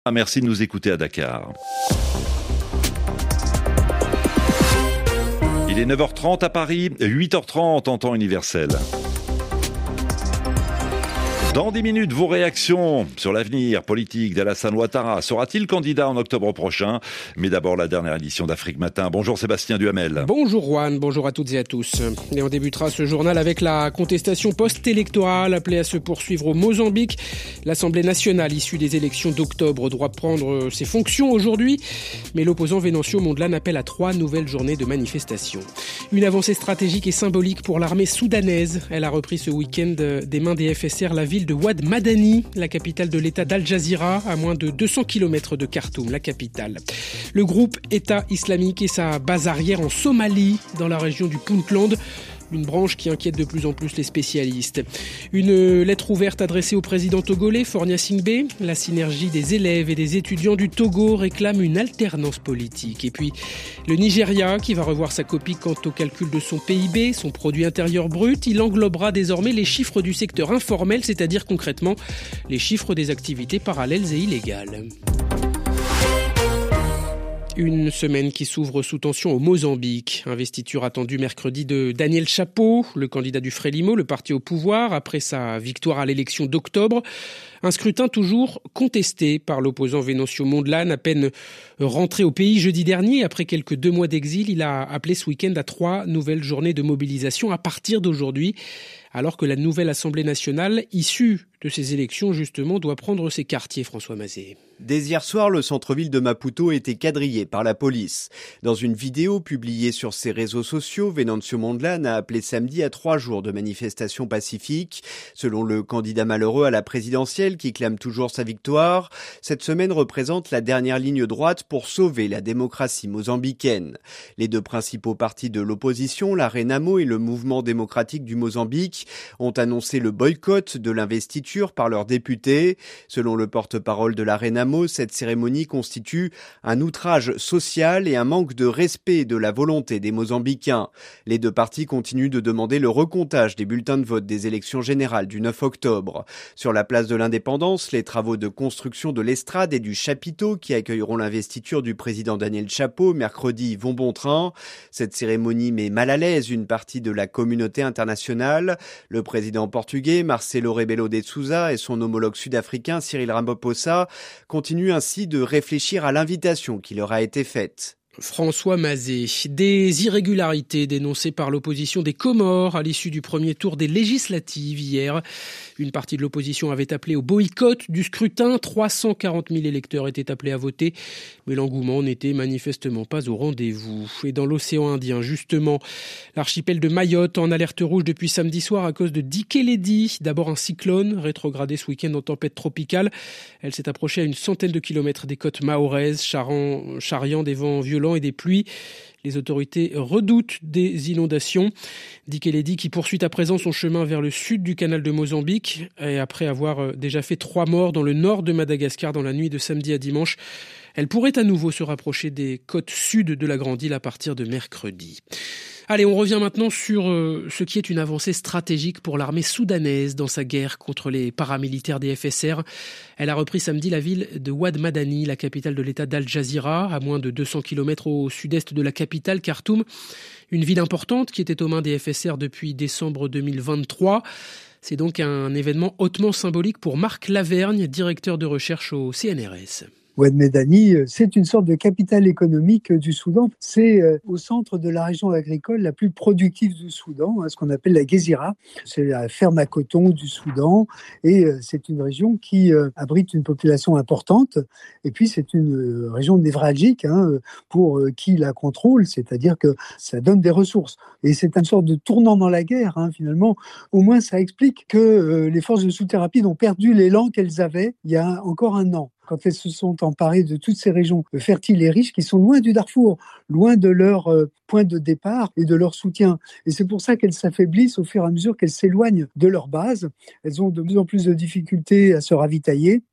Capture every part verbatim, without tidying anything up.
Merci de nous écouter à Dakar. Il est neuf heures trente à Paris, huit heures trente en temps universel. Dans dix minutes, vos réactions sur l'avenir politique d'Alassane Ouattara. Sera-t-il candidat en octobre prochain? Mais d'abord, la dernière édition d'Afrique Matin. Bonjour Sébastien Duhamel. Bonjour Juan, bonjour à toutes et à tous. Et on débutera ce journal avec la contestation post-électorale appelée à se poursuivre au Mozambique. L'Assemblée nationale, issue des élections d'octobre, doit prendre ses fonctions aujourd'hui. Mais l'opposant Venancio Mondlane appelle à trois nouvelles journées de manifestation. Une avancée stratégique et symbolique pour l'armée soudanaise. Elle a repris ce week-end des mains des F S R la ville de Ouad Madani, la capitale de l'État d'Al Jazeera, à moins de deux cents kilomètres de Khartoum, la capitale. Le groupe État islamique et sa base arrière en Somalie, dans la région du Puntland, une branche qui inquiète de plus en plus les spécialistes. Une lettre ouverte adressée au président togolais, Faure Gnassingbé. La synergie des élèves et des étudiants du Togo réclame une alternance politique. Et puis, le Nigeria, qui va revoir sa copie quant au calcul de son P I B, son produit intérieur brut. Il englobera désormais les chiffres du secteur informel, c'est-à-dire concrètement les chiffres des activités parallèles et illégales. Une semaine qui s'ouvre sous tension au Mozambique. Investiture attendue mercredi de Daniel Chapo, le candidat du Frélimo, le parti au pouvoir, après sa victoire à l'élection d'octobre. Un scrutin toujours contesté par l'opposant Venancio Mondlane, à peine rentré au pays jeudi dernier. Après quelques deux mois d'exil, il a appelé ce week-end à trois nouvelles journées de mobilisation à partir d'aujourd'hui, alors que la nouvelle Assemblée nationale, issue de ces élections justement, doit prendre ses quartiers, François Mazet. Dès hier soir, le centre-ville de Maputo était quadrillé par la police. Dans une vidéo publiée sur ses réseaux sociaux, Venancio Mondlane a appelé samedi à trois jours de manifestations pacifiques. Selon le candidat malheureux à la présidentielle qui clame toujours sa victoire, cette semaine représente la dernière ligne droite pour sauver la démocratie mozambicaine. Les deux principaux partis de l'opposition, la Renamo et le Mouvement démocratique du Mozambique, ont annoncé le boycott de l'investiture par leurs députés. Selon le porte-parole de la Renamo, cette cérémonie constitue un outrage social et un manque de respect de la volonté des Mozambicains. Les deux partis continuent de demander le recomptage des bulletins de vote des élections générales du neuf octobre. Sur la place de l'Indépendance, les travaux de construction de l'estrade et du chapiteau qui accueilleront l'investiture du président Daniel Chapo mercredi vont bon train. Cette cérémonie met mal à l'aise une partie de la communauté internationale. Le président portugais Marcelo Rebelo de Sousa et son homologue sud-africain Cyril Ramaphosa continue ainsi de réfléchir à l'invitation qui leur a été faite. François Mazet. Des irrégularités dénoncées par l'opposition des Comores à l'issue du premier tour des législatives hier. Une partie de l'opposition avait appelé au boycott du scrutin. trois cent quarante mille électeurs étaient appelés à voter, mais l'engouement n'était manifestement pas au rendez-vous. Et dans l'océan Indien, justement, l'archipel de Mayotte en alerte rouge depuis samedi soir à cause de Dikeledi. D'abord un cyclone rétrogradé ce week-end en tempête tropicale. Elle s'est approchée à une centaine de kilomètres des côtes mahoraises, charrant, charriant des vents violents et des pluies. Les autorités redoutent des inondations. Dikeledi qui poursuit à présent son chemin vers le sud du canal de Mozambique et après avoir déjà fait trois morts dans le nord de Madagascar dans la nuit de samedi à dimanche, elle pourrait à nouveau se rapprocher des côtes sud de la Grande Île à partir de mercredi. Allez, on revient maintenant sur ce qui est une avancée stratégique pour l'armée soudanaise dans sa guerre contre les paramilitaires des F S R. Elle a repris samedi la ville de Ouad Madani, la capitale de l'État d'Al Jazeera, à moins de deux cents kilomètres au sud-est de la capitale, Khartoum. Une ville importante qui était aux mains des F S R depuis décembre deux mille vingt-trois. C'est donc un événement hautement symbolique pour Marc Lavergne, directeur de recherche au C N R S. Ouad Madani, c'est une sorte de capitale économique du Soudan. C'est au centre de la région agricole la plus productive du Soudan, ce qu'on appelle la Guézira. C'est la ferme à coton du Soudan et c'est une région qui abrite une population importante. Et puis c'est une région névralgique hein, pour qui la contrôle, c'est-à-dire que ça donne des ressources. Et c'est une sorte de tournant dans la guerre, hein, finalement. Au moins ça explique que les forces de soutien rapide ont perdu l'élan qu'elles avaient il y a encore un an, quand elles se sont emparées de toutes ces régions fertiles et riches qui sont loin du Darfour, loin de leur euh, point de départ et de leur soutien. Et c'est pour ça qu'elles s'affaiblissent au fur et à mesure qu'elles s'éloignent de leur base. Elles ont de plus en plus de difficultés à se ravitailler.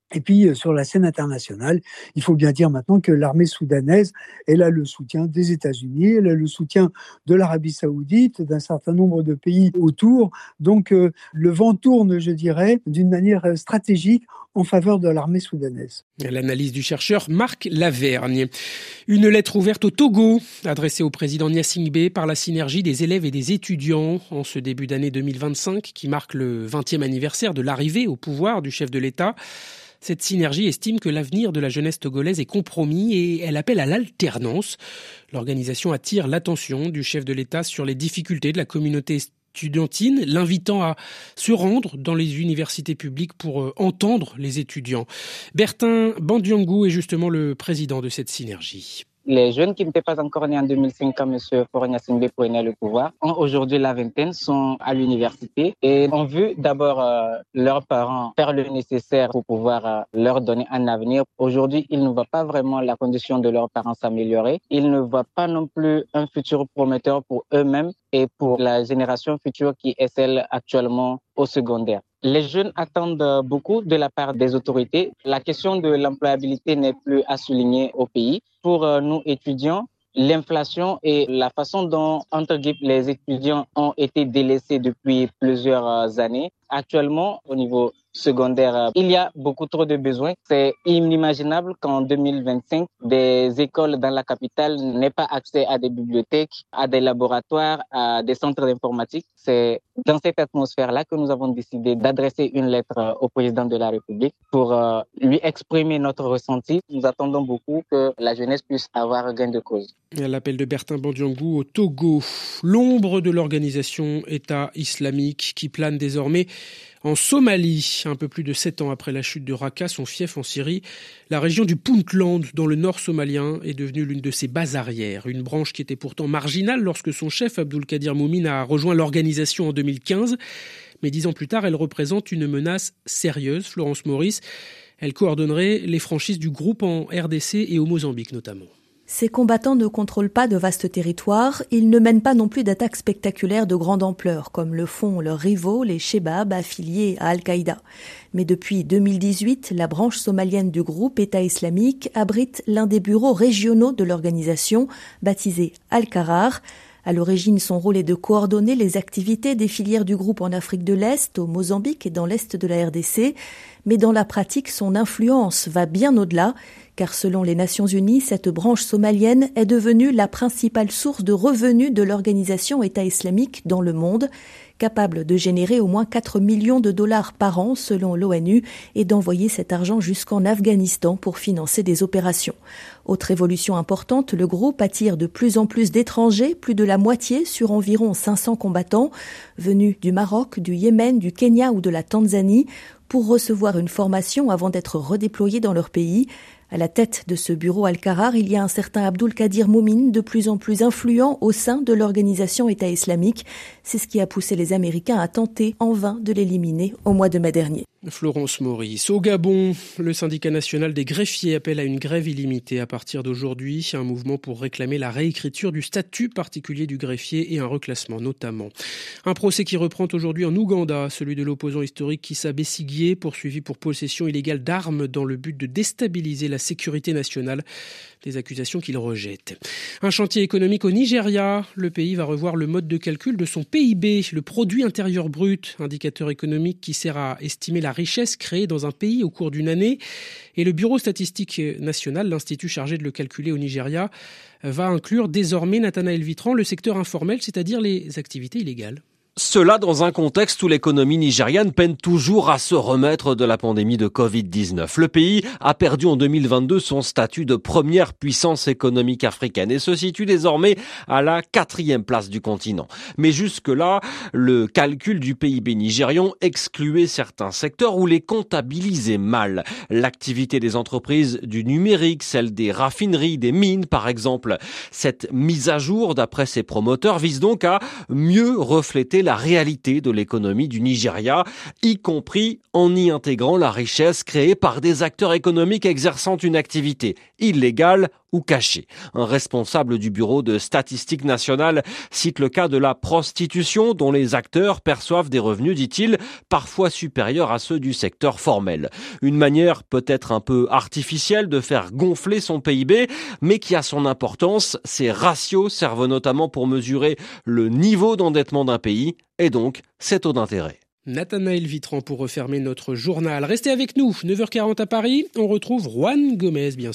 Et puis, sur la scène internationale, il faut bien dire maintenant que l'armée soudanaise, elle a le soutien des États-Unis, elle a le soutien de l'Arabie saoudite, d'un certain nombre de pays autour. Donc, euh, le vent tourne, je dirais, d'une manière stratégique en faveur de l'armée soudanaise. L'analyse du chercheur Marc Lavergne. Une lettre ouverte au Togo, adressée au président Gnassingbé par la synergie des élèves et des étudiants en ce début d'année deux mille vingt-cinq, qui marque le vingtième anniversaire de l'arrivée au pouvoir du chef de l'État. Cette synergie estime que l'avenir de la jeunesse togolaise est compromis et elle appelle à l'alternance. L'organisation attire l'attention du chef de l'État sur les difficultés de la communauté estudiantine, l'invitant à se rendre dans les universités publiques pour entendre les étudiants. Bertin Bandiangou est justement le président de cette synergie. Les jeunes qui n'étaient pas encore nés en deux mille cinq quand M. Faure Gnassingbé prenait le pouvoir ont aujourd'hui la vingtaine, sont à l'université et ont vu d'abord euh, leurs parents faire le nécessaire pour pouvoir euh, leur donner un avenir. Aujourd'hui, ils ne voient pas vraiment la condition de leurs parents s'améliorer. Ils ne voient pas non plus un futur prometteur pour eux-mêmes et pour la génération future qui est celle actuellement au secondaire. Les jeunes attendent beaucoup de la part des autorités. La question de l'employabilité n'est plus à souligner au pays. Pour nous étudiants, l'inflation et la façon dont, entre guillemets, les étudiants ont été délaissés depuis plusieurs années. Actuellement, au niveau secondaire, il y a beaucoup trop de besoins. C'est inimaginable qu'en deux mille vingt-cinq, des écoles dans la capitale n'aient pas accès à des bibliothèques, à des laboratoires, à des centres d'informatique. C'est dans cette atmosphère-là que nous avons décidé d'adresser une lettre au président de la République pour lui exprimer notre ressenti. Nous attendons beaucoup que la jeunesse puisse avoir gain de cause. Et à l'appel de Bertin Bandiangou au Togo, l'ombre de l'organisation État islamique qui plane désormais en Somalie, un peu plus de sept ans après la chute de Raqqa, son fief en Syrie, la région du Puntland, dans le nord somalien, est devenue l'une de ses bases arrières. Une branche qui était pourtant marginale lorsque son chef, Abdulkadir Moumin, a rejoint l'organisation en deux mille quinze. Mais dix ans plus tard, elle représente une menace sérieuse. Florence Maurice, elle coordonnerait les franchises du groupe en R D C et au Mozambique notamment. Ces combattants ne contrôlent pas de vastes territoires, ils ne mènent pas non plus d'attaques spectaculaires de grande ampleur, comme le font leurs rivaux, les Chebab, affiliés à Al-Qaïda. Mais depuis deux mille dix-huit, la branche somalienne du groupe État islamique abrite l'un des bureaux régionaux de l'organisation, baptisé Al-Qarar. À l'origine, son rôle est de coordonner les activités des filières du groupe en Afrique de l'Est, au Mozambique et dans l'Est de la R D C. Mais dans la pratique, son influence va bien au-delà, car selon les Nations Unies, cette branche somalienne est devenue la principale source de revenus de l'organisation État islamique dans le monde, capable de générer au moins quatre millions de dollars par an selon l'ONU et d'envoyer cet argent jusqu'en Afghanistan pour financer des opérations. Autre évolution importante, le groupe attire de plus en plus d'étrangers, plus de la moitié sur environ cinq cents combattants, venus du Maroc, du Yémen, du Kenya ou de la Tanzanie, pour recevoir une formation avant d'être redéployés dans leur pays. À la tête de ce bureau Al-Qarar, il y a un certain Abdulkadir Moumin, de plus en plus influent au sein de l'organisation État islamique. C'est ce qui a poussé les Américains à tenter en vain de l'éliminer au mois de mai dernier. Florence Maurice. Au Gabon, le syndicat national des greffiers appelle à une grève illimitée à partir d'aujourd'hui. Un mouvement pour réclamer la réécriture du statut particulier du greffier et un reclassement notamment. Un procès qui reprend aujourd'hui en Ouganda, celui de l'opposant historique Kizza Besigye, poursuivi pour possession illégale d'armes dans le but de déstabiliser la sécurité nationale. Des accusations qu'il rejette. Un chantier économique au Nigeria. Le pays va revoir le mode de calcul de son P I B, le produit intérieur brut, indicateur économique qui sert à estimer la richesse créée dans un pays au cours d'une année. Et le Bureau statistique national, l'institut chargé de le calculer au Nigeria, va inclure désormais, Nathanaël Vitran, le secteur informel, c'est-à-dire les activités illégales. Cela dans un contexte où l'économie nigériane peine toujours à se remettre de la pandémie de covid dix-neuf. Le pays a perdu en deux mille vingt-deux son statut de première puissance économique africaine et se situe désormais à la quatrième place du continent. Mais jusque-là, le calcul du P I B nigérian excluait certains secteurs ou les comptabilisait mal. L'activité des entreprises du numérique, celle des raffineries, des mines par exemple. Cette mise à jour, d'après ses promoteurs, vise donc à mieux refléter la réalité de l'économie du Nigeria, y compris en y intégrant la richesse créée par des acteurs économiques exerçant une activité illégale ou cachés. Un responsable du Bureau de statistique nationale cite le cas de la prostitution dont les acteurs perçoivent des revenus, dit-il, parfois supérieurs à ceux du secteur formel. Une manière peut-être un peu artificielle de faire gonfler son P I B, mais qui a son importance. Ces ratios servent notamment pour mesurer le niveau d'endettement d'un pays et donc ses taux d'intérêt. Nathanaël Vitran pour refermer notre journal. Restez avec nous, neuf heures quarante à Paris. On retrouve Juan Gomez, bien sûr.